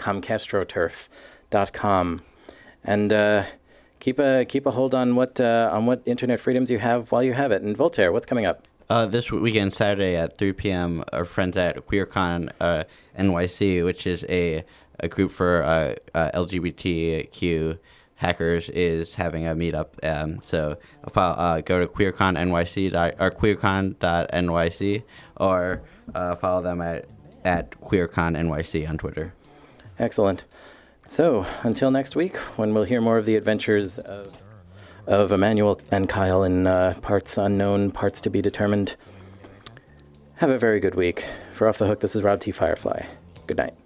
Speaker 2: ComcastroTurf.com, and keep a hold on what internet freedoms you have while you have it. And Voltaire, what's coming up?
Speaker 4: This weekend, Saturday at 3 p.m., our friends at QueerCon NYC, which is a group for LGBTQ hackers, is having a meetup. So go to queercon.nyc or follow them at QueerConNYC on Twitter.
Speaker 2: Excellent. So until next week, when we'll hear more of the adventures of Emmanuel and Kyle in parts unknown, parts to be determined. Have a very good week. For Off the Hook, this is Rob T. Firefly. Good night.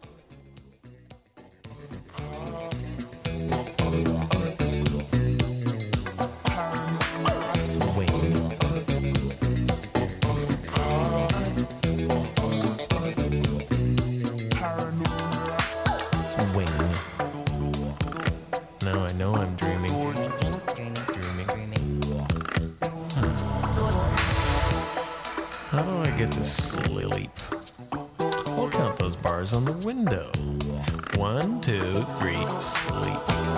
Speaker 10: How do I get to sleep? I'll count those bars on the window. 1, 2, 3, sleep.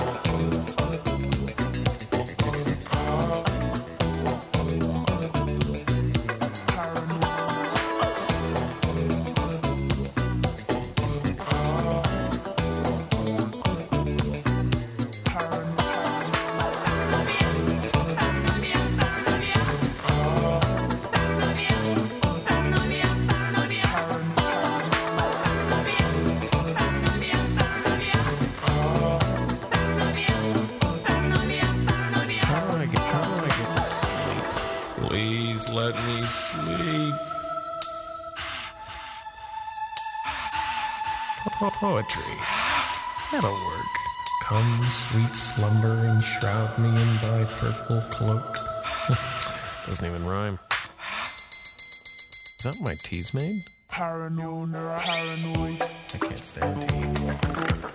Speaker 10: Let me sleep. Poetry. That'll work. Come, sweet slumber, and shroud me in thy purple cloak. Doesn't even rhyme. Is that my tea's made? Paranoid. I can't stand tea.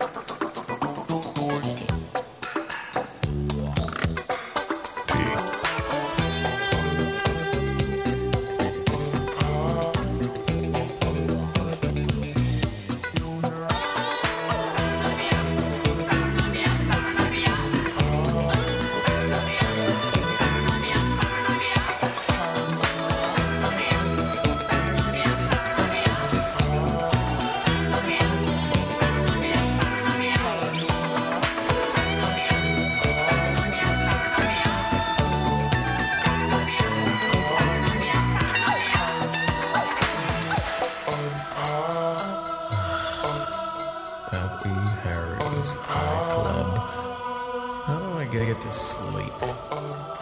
Speaker 10: High Club. How do I get to sleep?